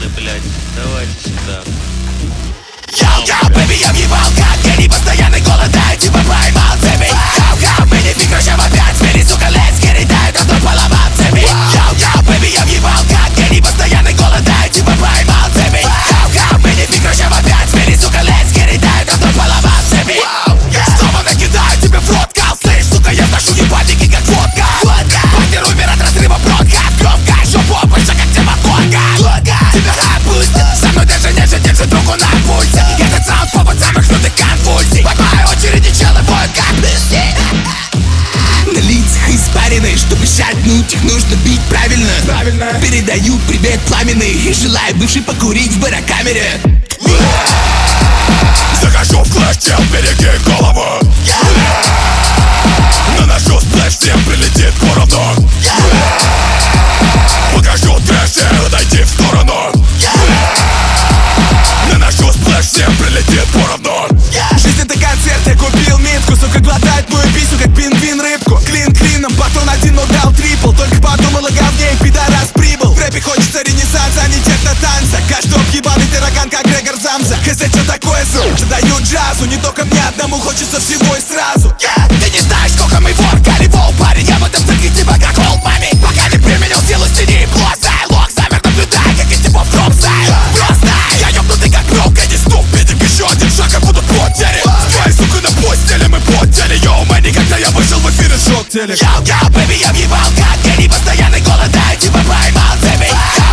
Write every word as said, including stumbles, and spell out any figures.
пацаны, блядь, давайте сюда. Йоу-йоу, бэби, я въебал, как гений, постоянный голодаю, типа поймал цепи. Йоу-йоу, мы не прекращаем опять, смери, сука, let's get it, дай, кто поломал цепи. Йоу-йоу, бэби, я въебал, как гений, постоянный голодаю, типа поймал цепи. Йоу-йоу, мы не прекращаем опять, смери, сука, let's get it, дай, кто поломал цепи. Снова накидаю тебе в рот, кал, слышь, сука, я вношу ебальники, как водка. Партнер умер от разрыва бронка, громко, жопу больше, как демокорка. Тебя опустят, со мной даже ниже, держит руку на пульсе. Этот саунд повод самых лютых конвульсий. В моей очереди челы воют как пизди. На лицах испарины, чтобы шатнуть их нужно бить правильно. Правильно. Передаю привет пламенный и желаю бывший покурить в барокамере. Захожу в класс, чел, береги голову. Наношу сплэш, всем прилетит поровну. Покажу трэш, отойди в сторону. Наношу сплэш, всем прилетит поровну. Жизнь это концерт, я купил минтку. Сука глотает мою писю, как пингвин рыбку. Клин клином, батон один, но дал трипл. Только подумал о говне, и пидорас прибыл. В рэпе хочется ренессанса, а не техно-танца. Каждый ебаный таракан, как Грегор Замза. Хз, что такое звук, что дают джазу. Не только мне одному хочется всего и сразу. yeah. Ты не знаешь, сколько мы воркали, вол, парень. Я в этом цирке типа как олд мами. Пока не применил силу стени, просто лок. Замер, наблюдай, как из типов дроп стайл. Просто я ёбнутый как громко, не ступит. Еще один шаг, и будут потери. Твои, сука, на постели, мы потели. Йоу, мэни, когда я вышел в эфир из шок телек. Йоу-йоу, бэби, я въебал, как гений, постоянный голодаю, типа поймал цепи.